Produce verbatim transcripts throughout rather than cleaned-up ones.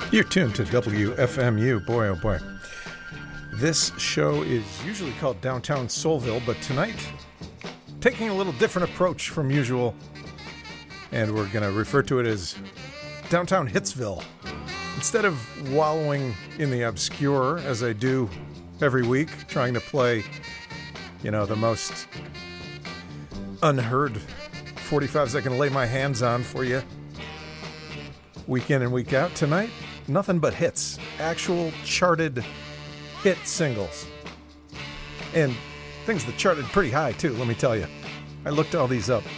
You're tuned to W F M U. Boy, oh boy. This show is usually called Downtown Soulville, but tonight, taking a little different approach from usual, and we're going to refer to it as Downtown Hitsville. Instead of wallowing in the obscure, as I do every week, trying to play, you know, the most unheard forty-fives I can lay my hands on for you, week in and week out, tonight, nothing but hits. Actual charted hit singles. And things that charted pretty high, too, let me tell you. I looked all these up.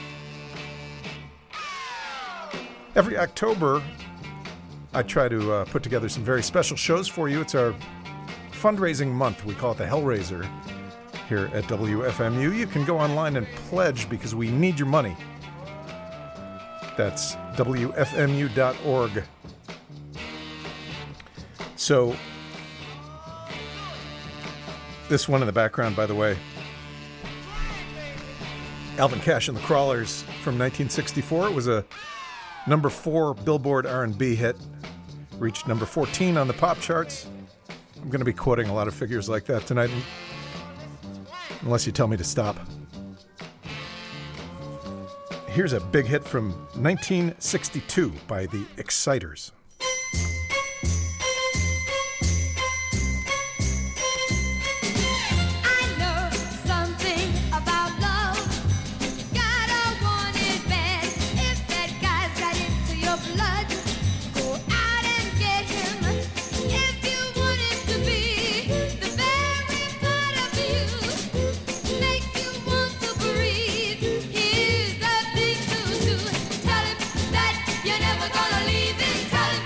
Every October, I try to uh, put together some very special shows for you. It's our fundraising month. We call it the Hellraiser here at W F M U. You can go online and pledge because we need your money. That's W F M U dot org. So, this one in the background, by the way, Alvin Cash and the Crawlers from nineteen sixty-four. It was a number four Billboard R and B hit. Reached number fourteen on the pop charts. I'm going to be quoting a lot of figures like that tonight, unless you tell me to stop. Here's a big hit from nineteen sixty-two by the Exciters. Tell him that you're never gonna leave him. Tell him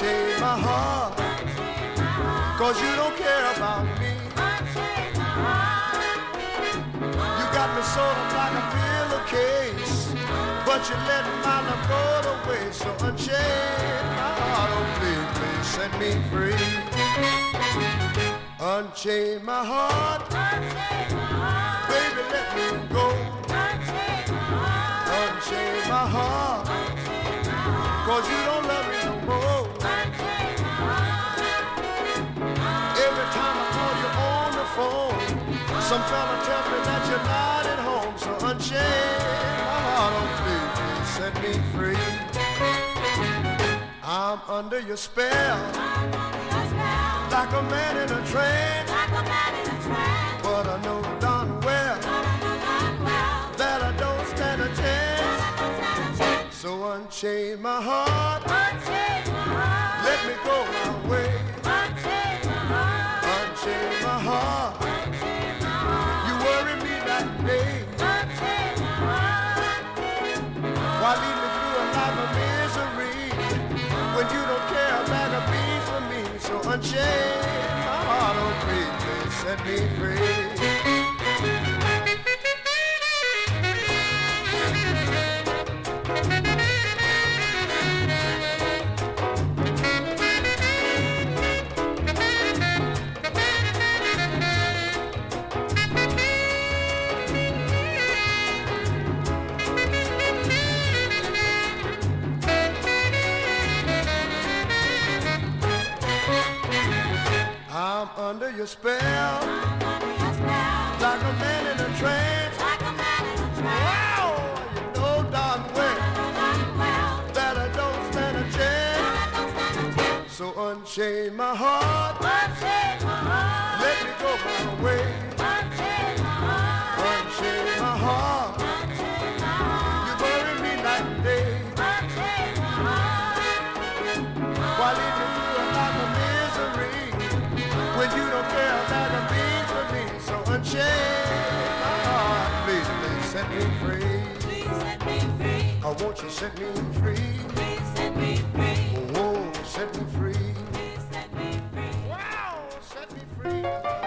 unchain my heart, cause you don't care about me. You got me sort of like a pillowcase, but you let my love go to waste. So unchain my heart, oh please, please set me free. Unchain my heart, baby, let me go. Unchain my heart, cause you don't love me no more. Every time I call you on the phone, some fella tells me that you're not at home. So unchain my heart, oh please, please set me free. I'm under your spell, like a man in a trance. But I know darn well that I don't stand a chance. So unchain my heart, let me go my way. Unchain my heart, you worry me that day. Why lead me through a life of misery when you don't care a bag of beans for me? So unchain my heart, oh please, please set me free. I'm under your spell, like a man in a trance. Wow, you know darn well that I don't stand a chance. So unchain my heart, let me go my way. Unchain my heart, you bury me night and day. Why lead me through a life of misery when you don't care about a bean for me? So unchain my heart, please, please set me free. Please set me free. I want you set me free. Please set me free. Oh, set me free. Please set me free. Wow, set me free.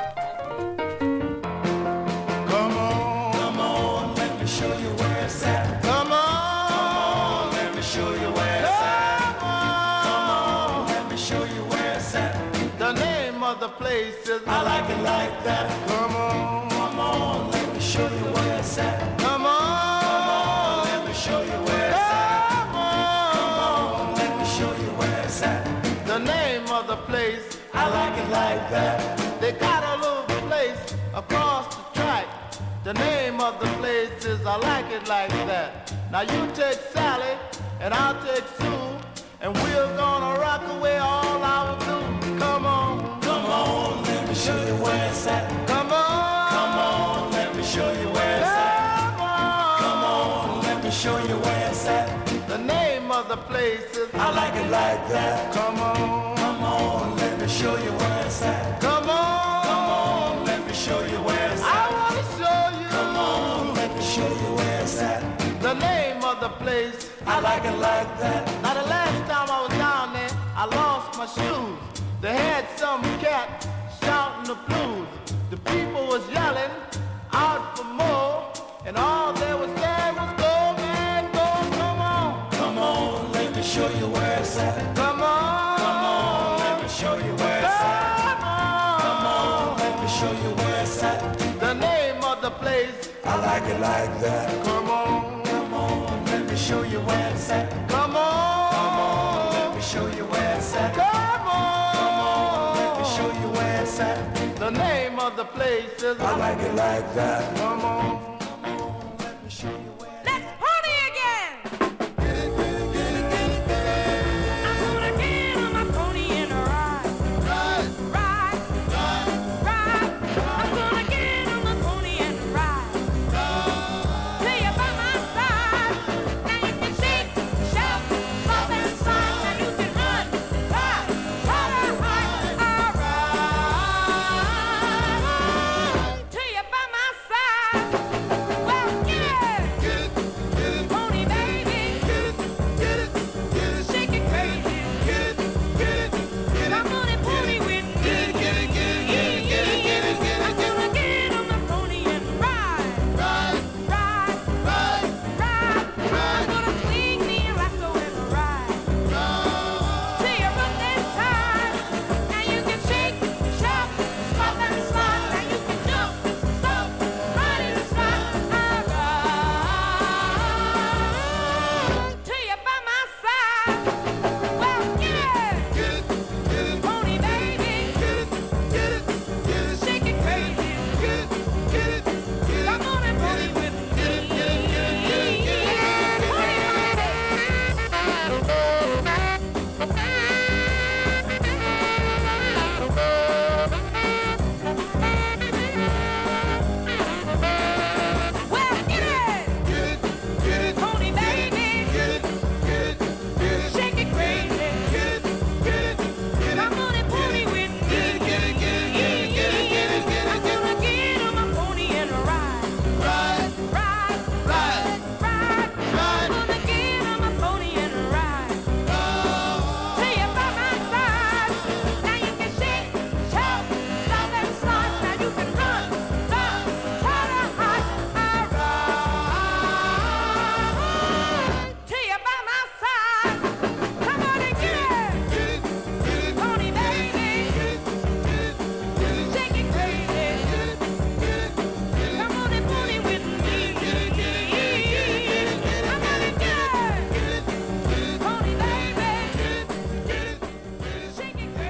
Come on, come on, let me show you where it's at. Come on, Let me show you where it's at. Come on, let me show you where it's at. the name of the place is. I like it like that. Come on, Come on, let me show you where it's at. come on, Let me show you where it's at. come on. Let me show you where it's at. The name of the place, I like it like that. they got a little place across the track. The name of the place is I Like It Like That. Now you take Sally and I'll take Sue, and we're gonna rock away all our blues. Come on, Come on, let me show you where it's at. come on, Come on, let me show you where it's at. come on. Come on, let me show you where it's at. The name of the place is I like it like that. Come on, Come on, let me show you where it's at. come on, Come on, let me show you where it's I at. wanna show you. Come on, let me show you where it's at. The name of the place. I like it like that. Now the last time I was down there, I lost my shoes. They had some cat shouting the blues. The people was yelling out for more, and all they was saying was go, man, go, come on. Come on, let me show you where it's at. Come on. Come on, let me show you where it's at. Come on. Come on, let me show you where it's at. The name of the place. I like it like that. Come on. Come on, let me show you where it's at. Come on. Come on, let me show you where it's at. Come on. Come on, let me show you where it's at. The name of the place is I like it like that. Come on. Come on, let me show you where it's at. Let's party again. I'm gonna get on my pony and ride, ride, ride, ride. I'm gonna get on my pony and ride, till you're by my side. Now you can shake, shout, pop and slide. Now you can run, ride, ride, ride, ride, till you're by my side.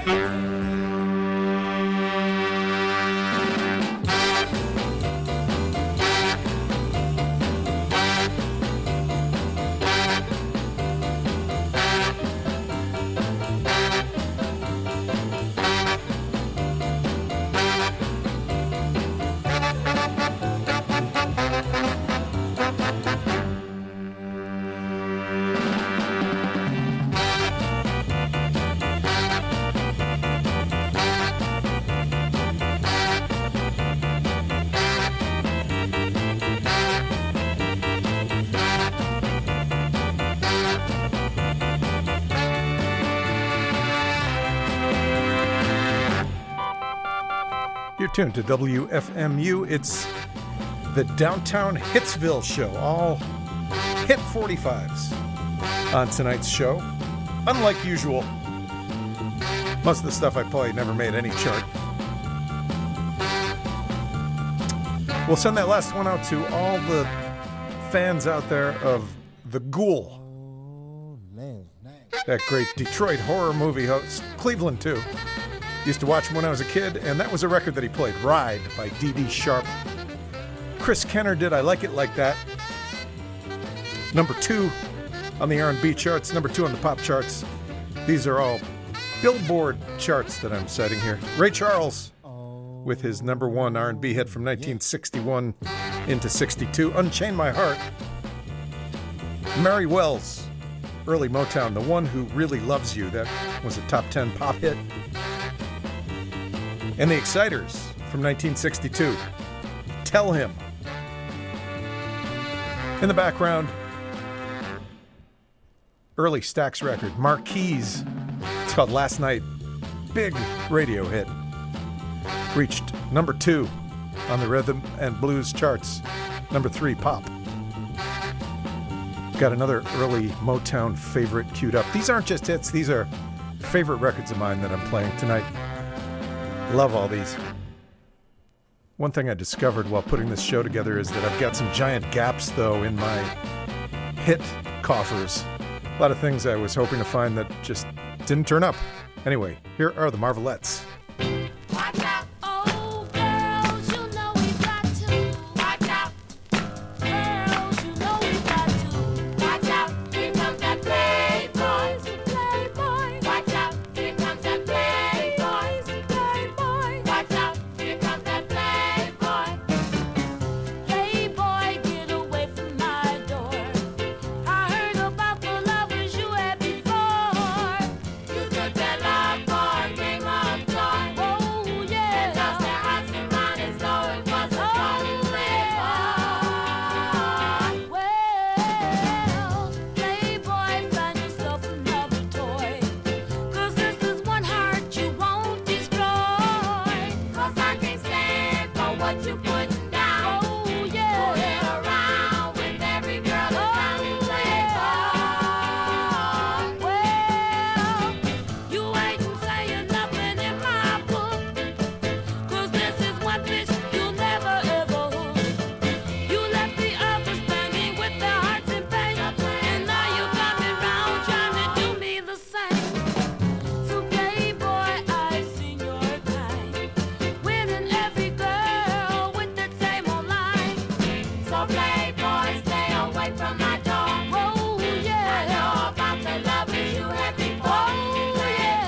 You're tuned to W F M U. It's the Downtown Hitsville Show, all hit forty-fives on tonight's show. Unlike usual, most of the stuff I play never made any chart. We'll send that last one out to all the fans out there of The Ghoul, that great Detroit horror movie host, Cleveland too. Used to watch him when I was a kid, and that was a record that he played, Ride by Dee Dee Sharp. Chris Kenner did I Like It Like That. Number two on the R and B charts, number two on the pop charts. These are all Billboard charts that I'm citing here. Ray Charles with his number one R and B hit from nineteen sixty-one into sixty-two, Unchain My Heart. Mary Wells, early Motown, The One Who Really Loves You. That was a top ten pop hit. And the Exciters from nineteen sixty-two, Tell Him. In the background, early Stax record, Marquise. It's called Last Night. Big radio hit. Reached number two on the rhythm and blues charts. Number three, pop. Got another early Motown favorite queued up. These aren't just hits, these are favorite records of mine that I'm playing tonight. Love all these. One thing I discovered while putting this show together is that I've got some giant gaps, though, in my hit coffers. A lot of things I was hoping to find that just didn't turn up. Anyway, here are the Marvelettes. Watch out. Oh, girls, you know we've got to. Watch out. Girls, you know we've got to. Watch out. Here comes that playboy. Playboy. Watch out. Here comes that playboy. Playboy. Watch out. Here comes that playboy. Playboy, get away from my door. I heard about the lovers you had before. You took that love boy, bring up joy. Oh, yeah. And just their hearts around as though it was a golden playboy. Well, playboy, find yourself another toy. 'Cause this is one heart you won't destroy. 'Cause I can't stand for what you putting down. Oh, yeah. Fooling around with every girl around you, playboy. Well, you ain't saying nothing in my book. 'Cause this is one bitch you'll never ever hook. You left the others standing with their hearts in pain. And now you got me round trying to do me the same. So playboy, I've seen your kind, winning every girl with that same old line. So playboy, stay away from my door. Oh, yeah. I know about the lovers you had before. Oh,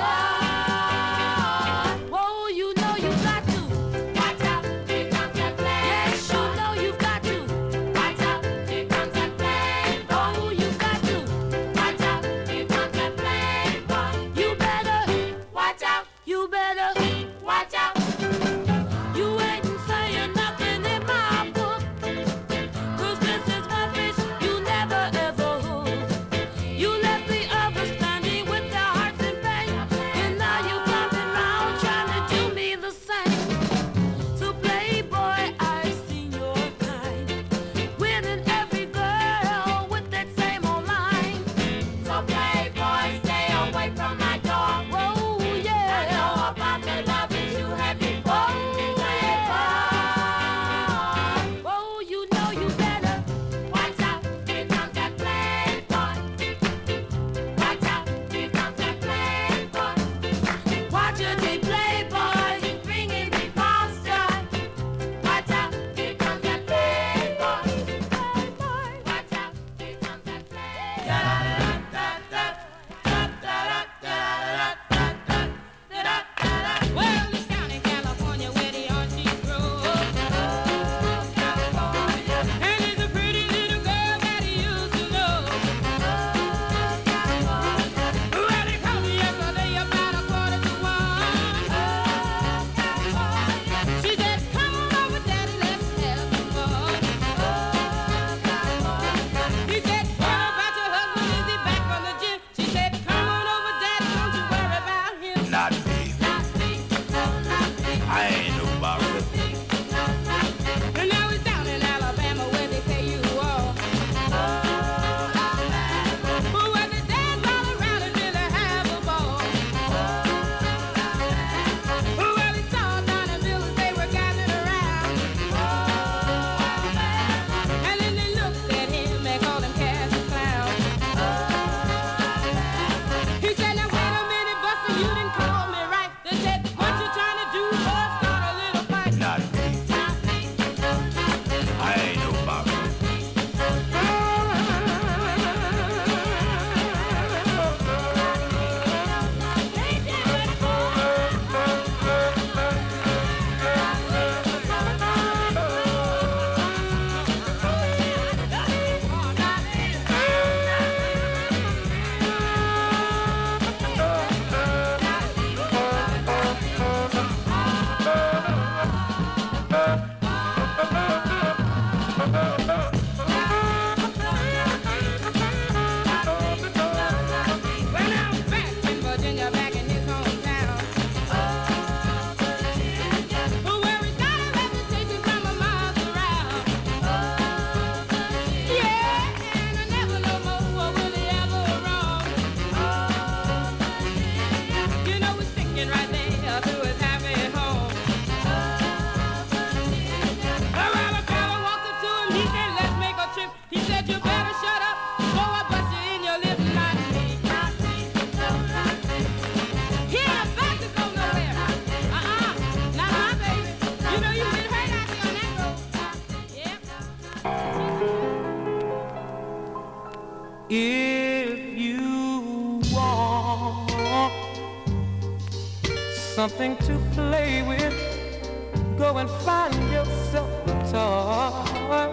yeah. Whoa, you know you got to. Watch out, here comes that playboy. Yes, you know you've got to. Watch out, here comes that playboy. Oh, you got to. Watch out, here comes that playboy. You better watch out. You better watch out. You ain't saying nothing in my book. 'Cause this is one bitch you never ever hook. You left the others standing with their hearts in pain. And now you coming round trying to do me the same. So playboy, I've seen your kind, winning every girl with that same old line. So playboy, stay away from my door. Oh, yeah. I know about the lovers you had something to play with, go and find yourself a toy.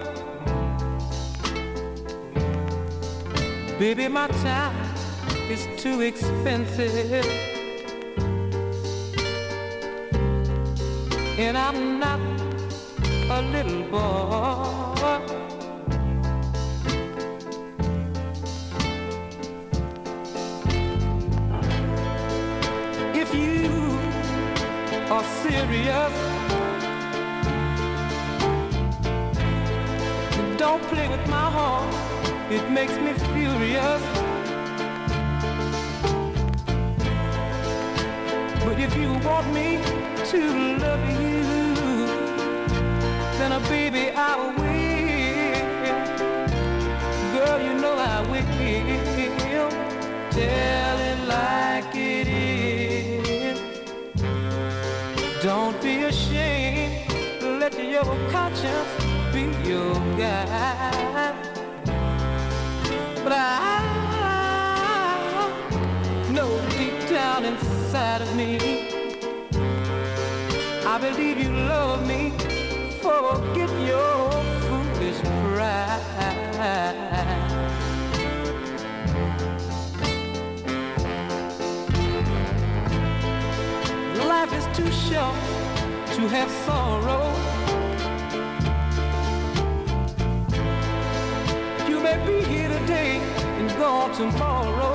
Baby, my time is too expensive, and I'm not a little boy. If you are serious, don't play with my heart, it makes me furious. But if you want me to love you, then uh, baby, I will. Girl, you know I will. Tell it like it is. Don't be ashamed. Let your conscience be your guide. But I know deep down inside of me, I believe you love me. Forget your foolish pride. Life is too short to have sorrow. You may be here today and gone tomorrow.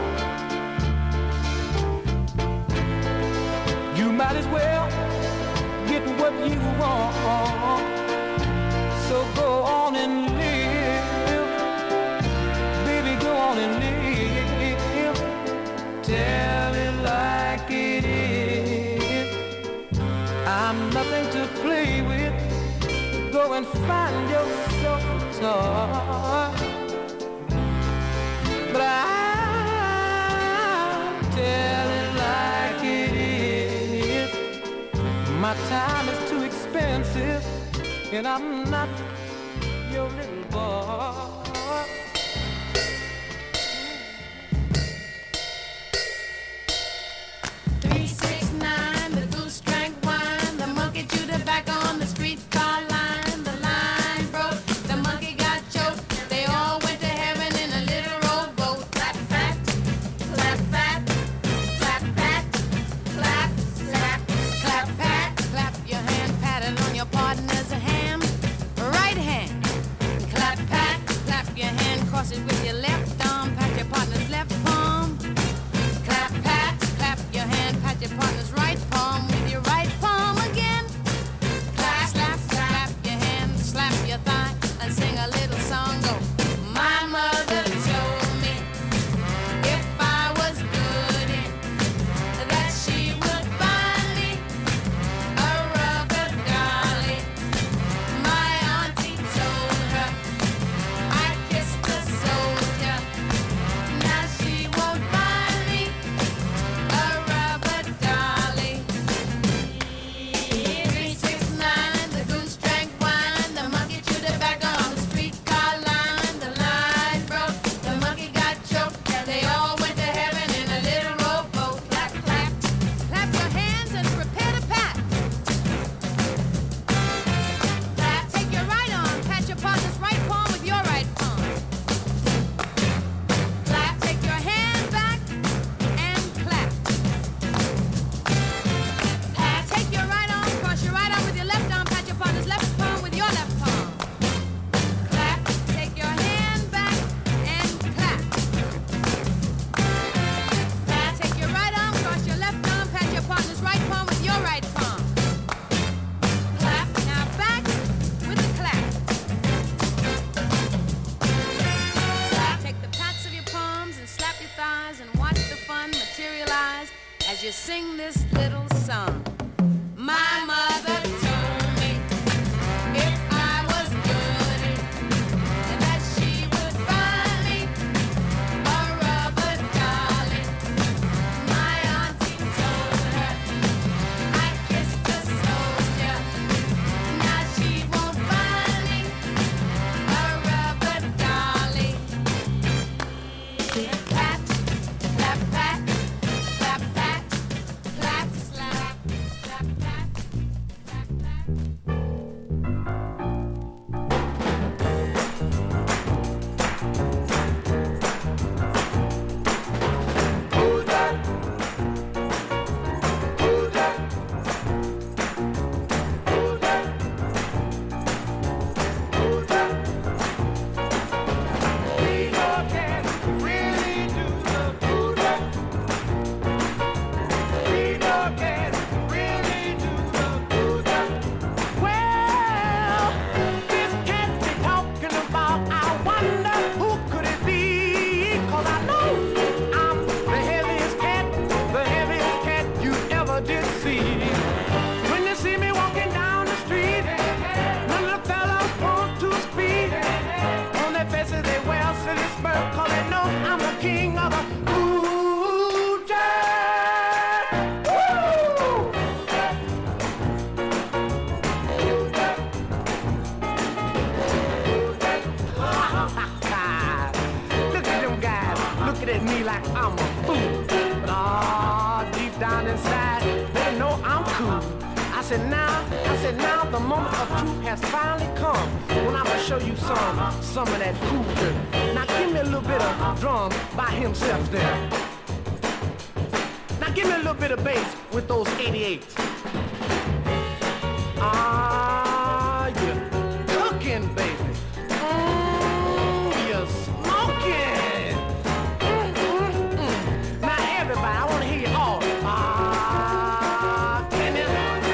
You might as well get what you want. So go on and live, baby, go on and live. Tell it like it is. I'm nothing to play with. Go and find yourself a toy. But I'll tell it like it is. My time is too expensive, and I'm not your little boy. Three, six, nine, the goose drank wine. The monkey chewed tobacco on the streetcar line. The line broke, the monkey got choked. They all went to heaven in a little rowboat. Clap, clap, clap, clap, clap, clap, clap, clap, clap, pat. Clap your hand, pat it on your partner's hand. Right hand. Clap, pat, clap your hand, cross it with your left arm, pat your partner's left palm. Clap, pat, clap your hand, pat your partner's right palm with your right palm again. Clap, slap, slap your hand, slap your thigh, and sing a little song. Go. My mother told me if I was good, that she would buy me a rubber dolly. My auntie told her I kissed a soldier. Now she won't buy me a rubber dolly. Three, six, nine, the goose drank wine. The monkey chewed tobacco on the streetcar line. The line broke, the monkey got choked. They all went to heaven in a little rowboat. Clap, clap, clap your hands and prepare to pat. Clap, take your right arm, pat your partner's right palm with your right palm. Clap, take your hand back and clap. Clap, take your right arm, cross your right arm with your left arm, pat your partner's left palm with your left palm. Clap, take your hand back and clap. Clap, take your right arm, cross your left arm, pat your partner's right palm with your right palm. Clap, now back with the clap. Clap, take the pats of your palms and slap your thighs and watch the fun materialize as you sing this little song. My mother told me if I was good, that she would buy me a rubber dolly. My auntie told her I kissed a soldier. Now she won't buy me a rubber dolly. Pat, clap, pat, clap, pat, clap, slap. like I'm a fool. But ah, deep down inside, they know I'm cool. I said now, I said now the moment of truth has finally come. When I'm gonna show you some, some of that cool dirt. Now give me a little bit of drum by himself there. Now give me a little bit of bass with those eighty-eights. Ah, you're cooking, baby. Mm, you're smoking. Mm, mm, mm. Now everybody, I wanna hear you all. Ah, can you?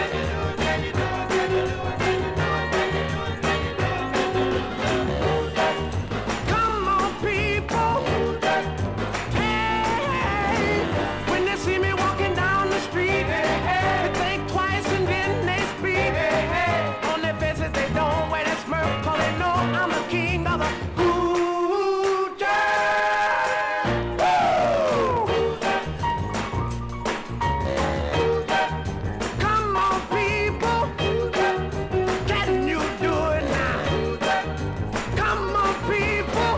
Come on, people. Hey, when they see me walking down the street, they think twice and then they speak. On their faces they don't wear that smirk, 'cause they know I'm the king of the cool jazz. Woo! Come on, people, can you do it now? Come on, people.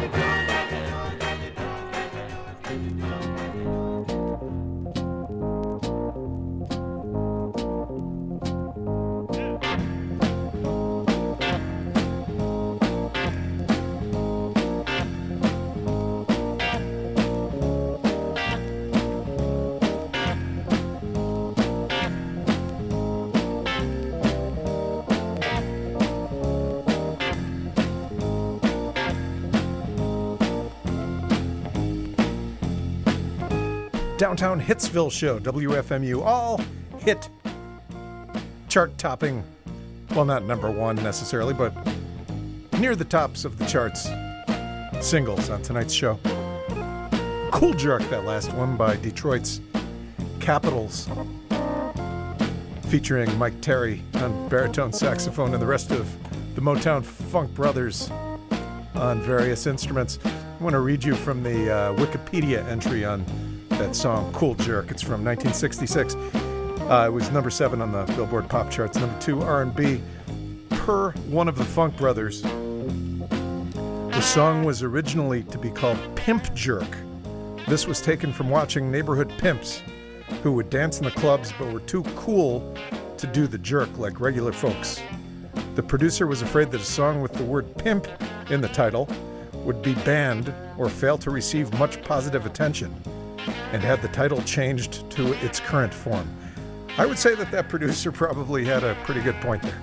Downtown Hitsville Show, W F M U, all hit chart topping, well, not number one necessarily, but near the tops of the charts singles on tonight's show. Cool Jerk, that last one by Detroit's Capitals, featuring Mike Terry on baritone saxophone and the rest of the Motown Funk Brothers on various instruments. I want to read you from the uh, Wikipedia entry on that song, Cool Jerk. It's from nineteen sixty-six. Uh, it was number seven on the Billboard Pop Charts, number two R and B. Per one of the Funk Brothers, the song was originally to be called Pimp Jerk. This was taken from watching neighborhood pimps who would dance in the clubs but were too cool to do the jerk like regular folks. The producer was afraid that a song with the word pimp in the title would be banned or fail to receive much positive attention, and had the title changed to its current form. I would say that that producer probably had a pretty good point there.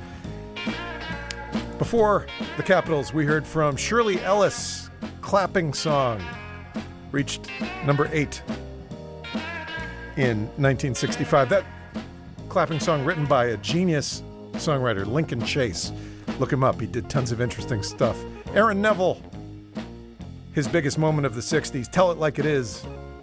Before the Capitals, we heard from Shirley Ellis, Clapping Song, reached number eight in nineteen sixty-five. That clapping song written by a genius songwriter, Lincoln Chase. Look him up. He did tons of interesting stuff. Aaron Neville, his biggest moment of the sixties, Tell It Like It Is.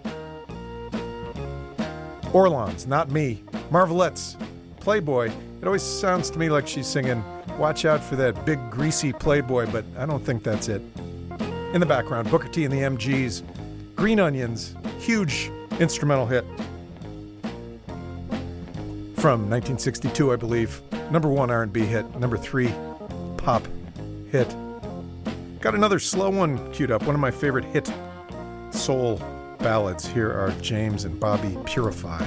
Orlons, Not Me. Marvelettes, Playboy. It always sounds to me like she's singing, watch out for that big greasy Playboy, but I don't think that's it. In the background, Booker T and the M Gs. Green Onions, huge instrumental hit from nineteen sixty-two, I believe. Number one R and B hit, number three pop hit. Got another slow one queued up, one of my favorite hit soul ballads. Here are James and Bobby Purify.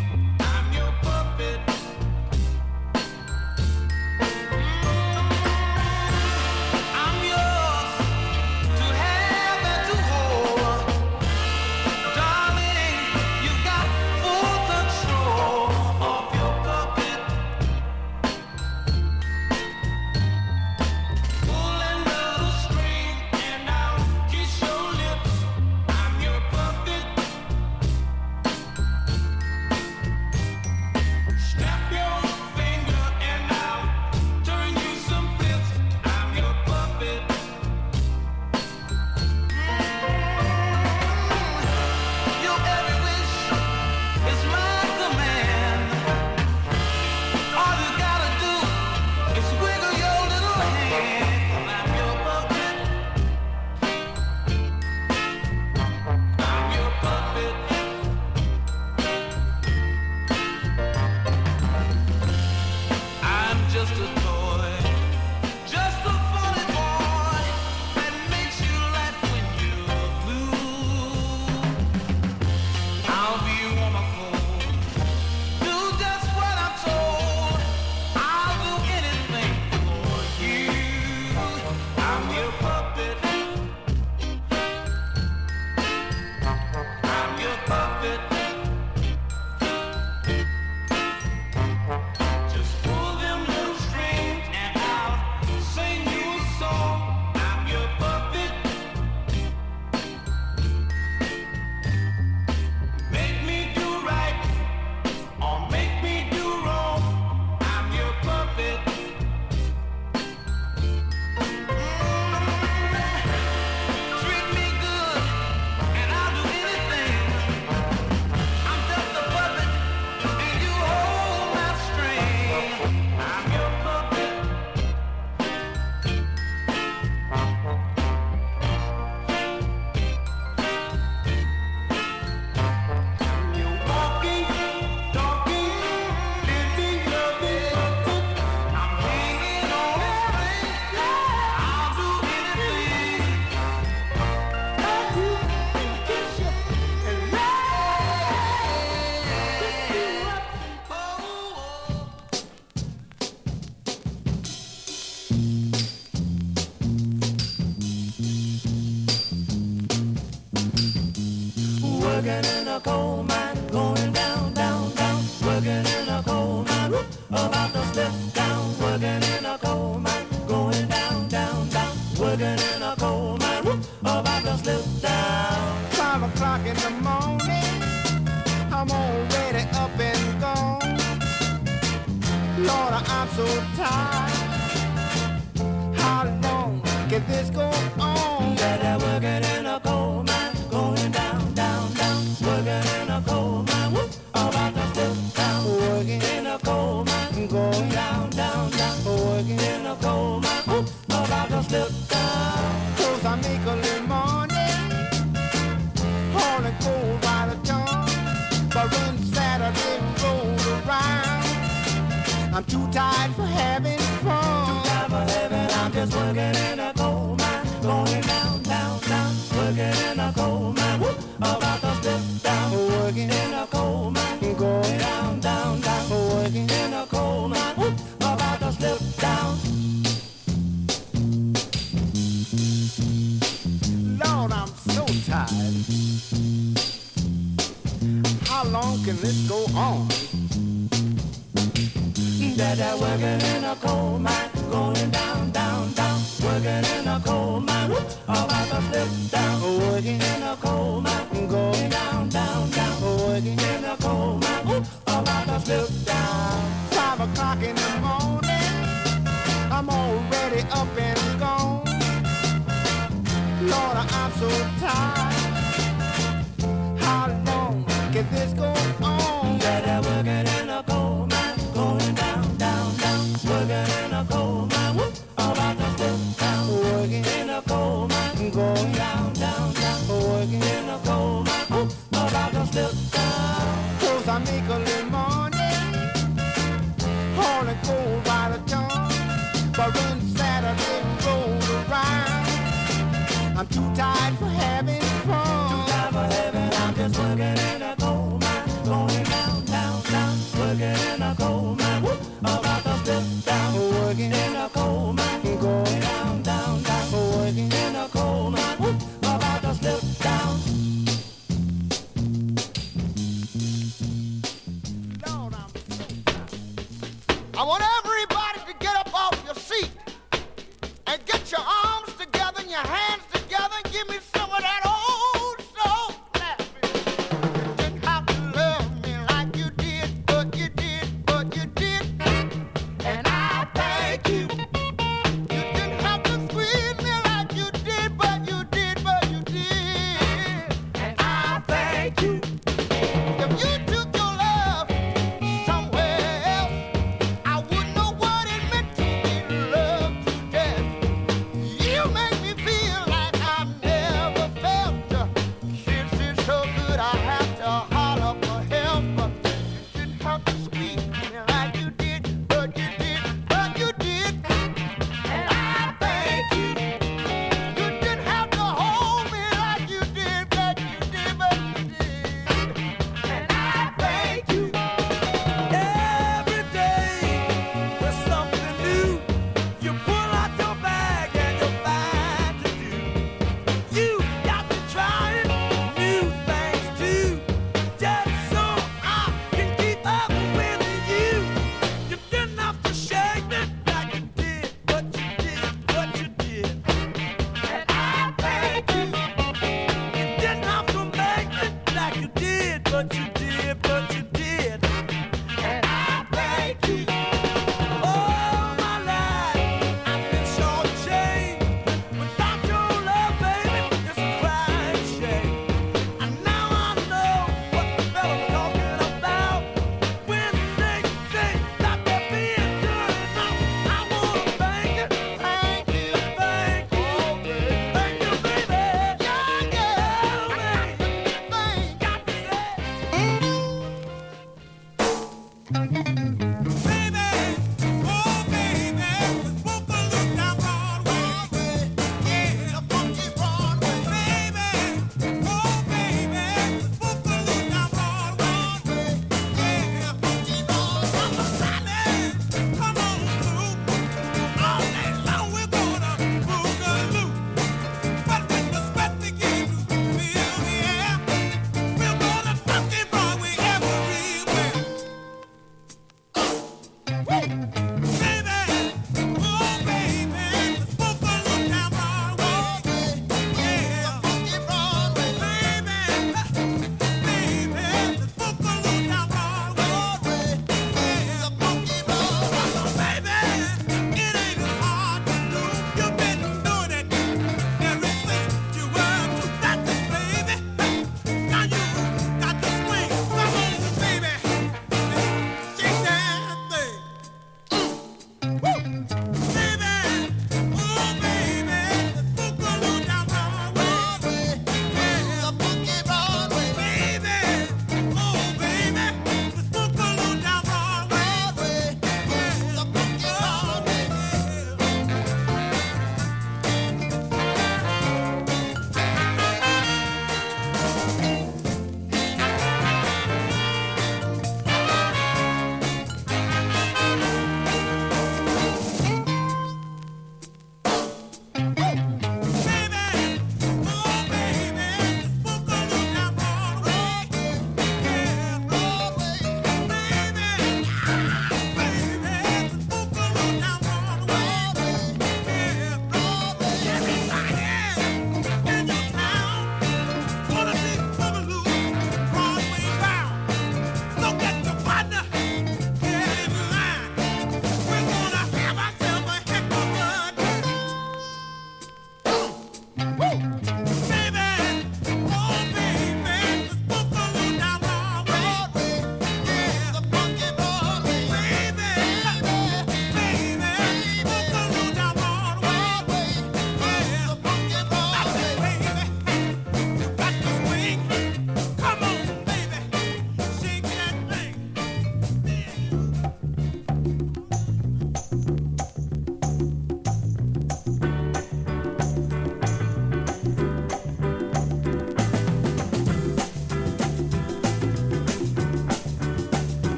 Puppet. Working in a coal mine, going down, down, down. Working in a coal mine, whoop, about to slip down. Working in a coal mine, going down, down, down. Working in a coal mine, whoop, about to slip down. Five o'clock in the morning, I'm already up and gone. Lord, I'm so tired. How long can this go on? That I working in a coal mine, going down, down, down. Working in a coal mine, whoop, about to slip down. Working in a coal mine, going down, down, down. Working in a coal mine, whoop, about to slip down. Cause I make a little money, hauling coal by the ton. But when Saturday rolls around, I'm too tired for having fun. Time for heaven, I'm just working in a coal mine, going down, down, down. Working in a coal mine, whoop, about to slip down. Working in a coal mine, going down, down, down. Working in a coal mine, whoop, about to slip down. Lord, I'm so tired. How long can this go on? That I working in a coal mine, going down, down, down. Working in a coal mine, whoop, about to slip down. Working in a coal mine, going down, down, down. Working in a coal mine, whoop, about to slip down. Five o'clock in the morning, I'm already up and gone. Lord, I'm so tired. How long can this go on? That I working in a coal mine, going down, down, down. Working in a coal mine, whoop, about to slip down. Working in a coal mine, going down, down, down. Working in a coal mine, whoop, about to slip down. Cause I make a little money, hauling coal by the ton. But when Saturday rolls around, I'm too tired for having fun. Time for heaven, I'm just working in a coal mine, going down, down, down. Working in a coal mine, whoop, about to slip down. Working in a coal mine, going down, down, down. Working in a coal mine, whoop, about to slip down. Lord, I'm so tired. I want everybody to get up off your seat and get your arms together and your hands together and give me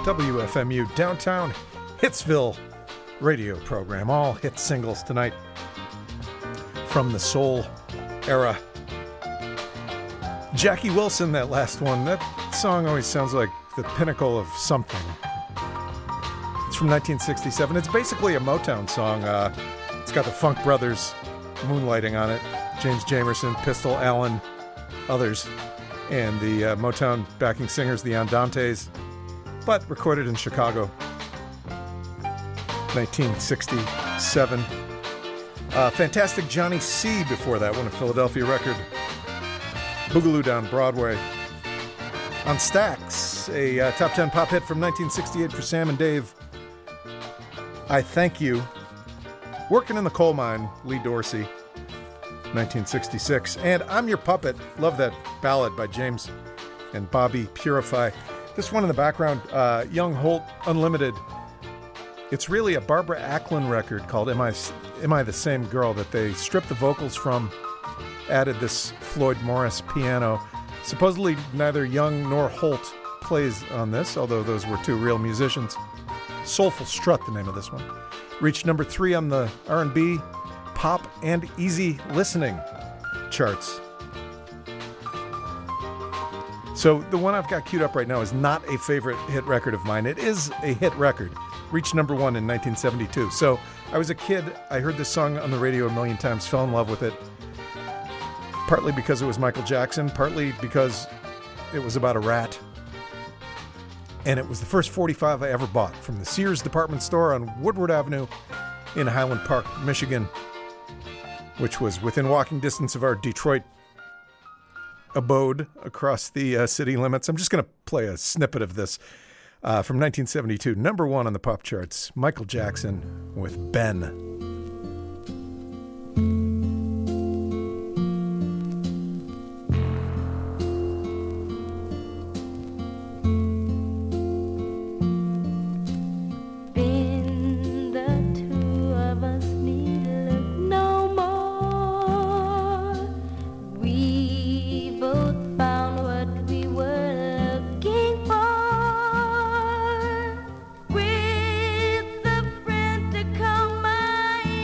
W F M U Downtown Hitsville radio program. All hit singles tonight from the soul era. Jackie Wilson, that last one. That song always sounds like the pinnacle of something. It's from nineteen sixty-seven. It's basically a Motown song. Uh, it's got the Funk Brothers moonlighting on it. James Jamerson, Pistol Allen, others. And the uh, Motown backing singers, the Andantes. But recorded in Chicago. nineteen sixty-seven. Uh, fantastic Johnny C. before that one, a Philadelphia record. Boogaloo Down Broadway. On Stax, a uh, top ten pop hit from nineteen sixty-eight for Sam and Dave. I Thank You. Working in the Coal Mine, Lee Dorsey, nineteen sixty-six. And I'm Your Puppet. Love that ballad by James and Bobby Purify. This one in the background, uh, Young Holt Unlimited. It's really a Barbara Acklin record called Am I, Am I the Same Girl that they stripped the vocals from, added this Floyd Morris piano. Supposedly neither Young nor Holt plays on this, although those were two real musicians. Soulful Strut, the name of this one. Reached number three on the R and B, pop, and easy listening charts. So the one I've got queued up right now is not a favorite hit record of mine. It is a hit record. Reached number one in nineteen seventy-two. So I was a kid. I heard this song on the radio a million times, fell in love with it. Partly because it was Michael Jackson, partly because it was about a rat. And it was the first forty-five I ever bought from the Sears department store on Woodward Avenue in Highland Park, Michigan, which was within walking distance of our Detroit abode across the uh, city limits. I'm just going to play a snippet of this uh, from nineteen seventy-two. Number one on the pop charts, Michael Jackson with Ben. With a friend to call my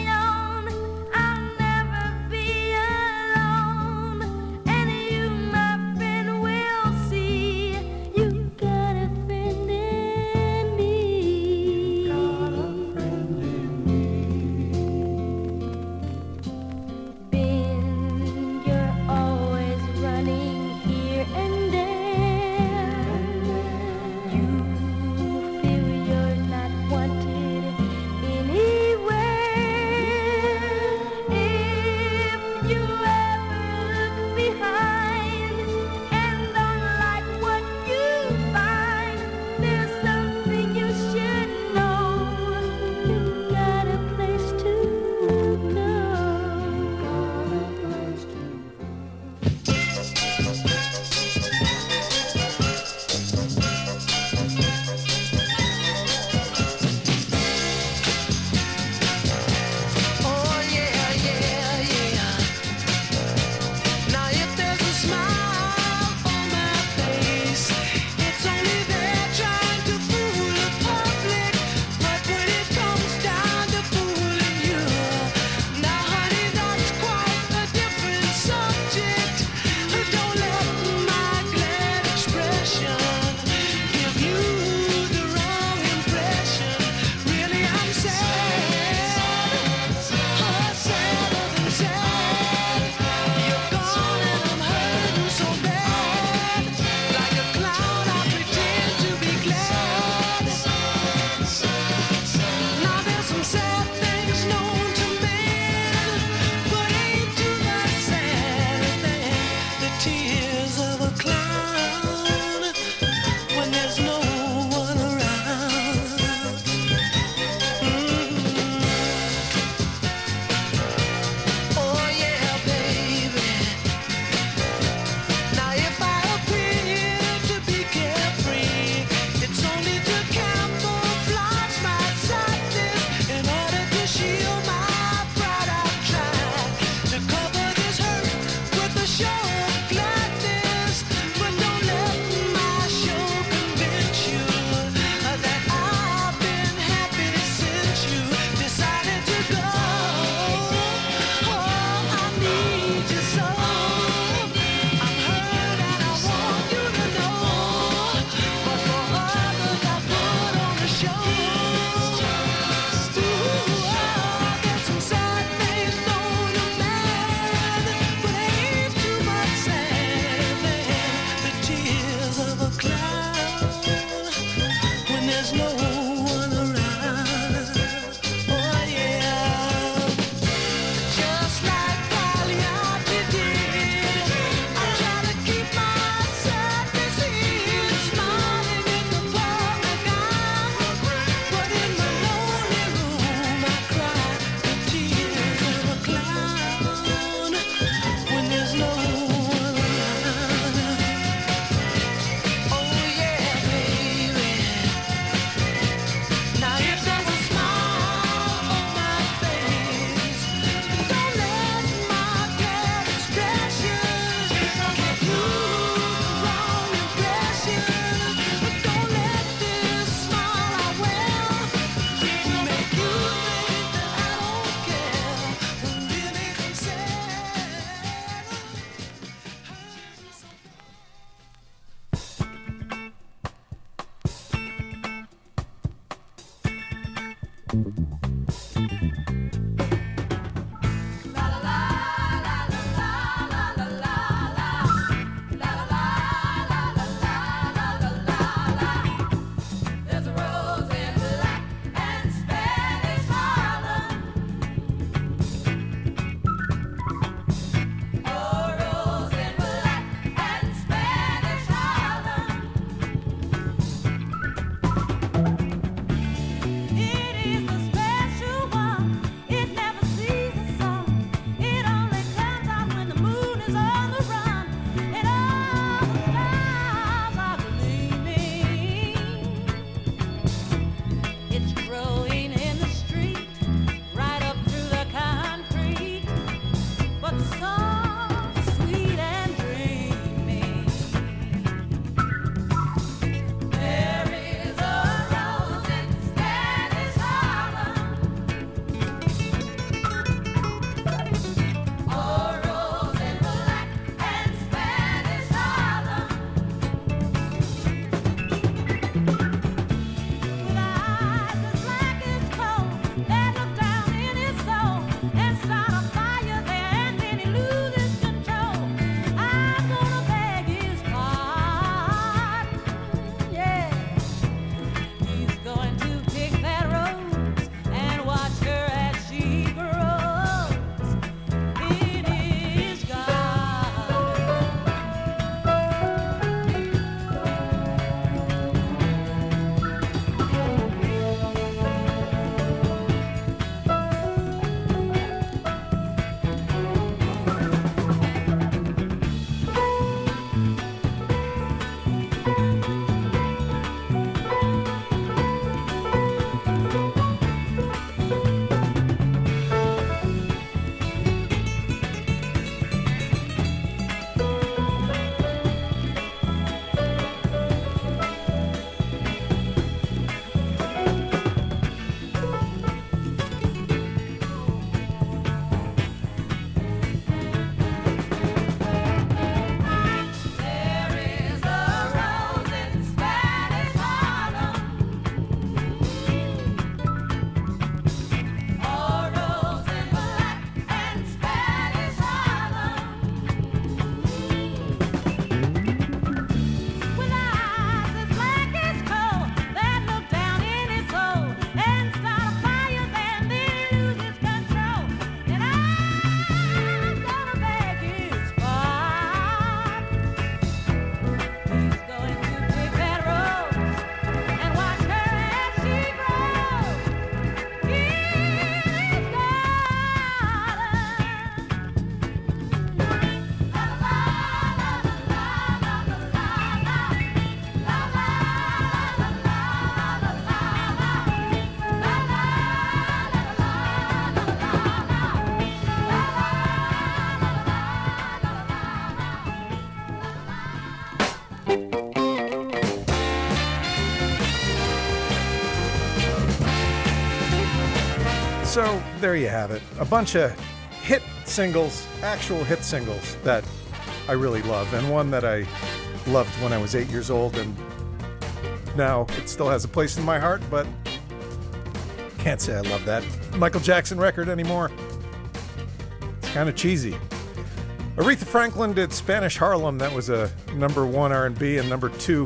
there you have it. A bunch of hit singles, actual hit singles that I really love, and one that I loved when I was eight years old, and now it still has a place in my heart, but can't say I love that Michael Jackson record anymore. It's kind of cheesy. Aretha Franklin did Spanish Harlem. That was a number one R and B and number two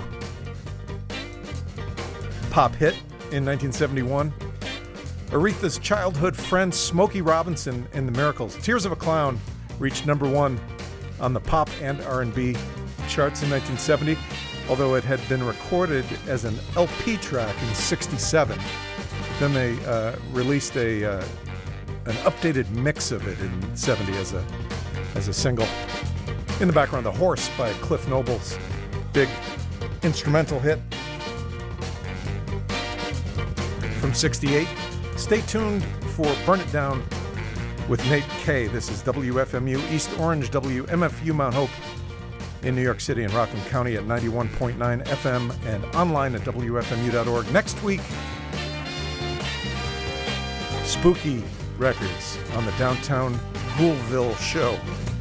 pop hit in nineteen seventy-one. Aretha's childhood friend Smokey Robinson and the Miracles, Tears of a Clown, reached number one on the pop and R and B charts in nineteen seventy, although it had been recorded as an L P track in sixty-seven. Then they uh, released a uh, an updated mix of it in seventy as a as a single. In the background, The Horse by Cliff Noble's big instrumental hit from sixty-eight. Stay tuned for Burn It Down with Nate Kay. This is W F M U East Orange, W M F U Mount Hope in New York City and Rockland County at ninety-one point nine F M and online at W F M U dot org. Next week, Spooky Records on the Downtown Ghoulville Show.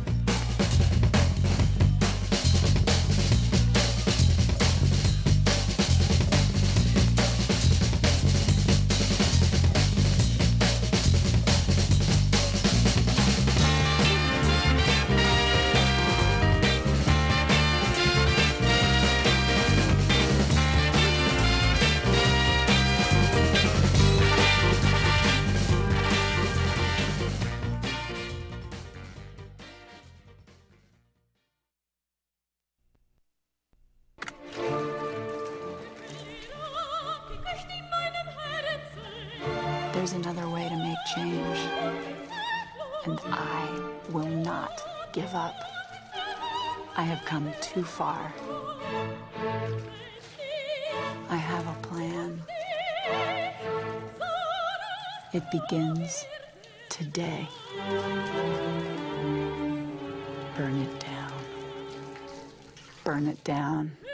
There's another way to make change, and I will not give up. I have come too far. I have a plan. It begins today. Burn it down. Burn it down.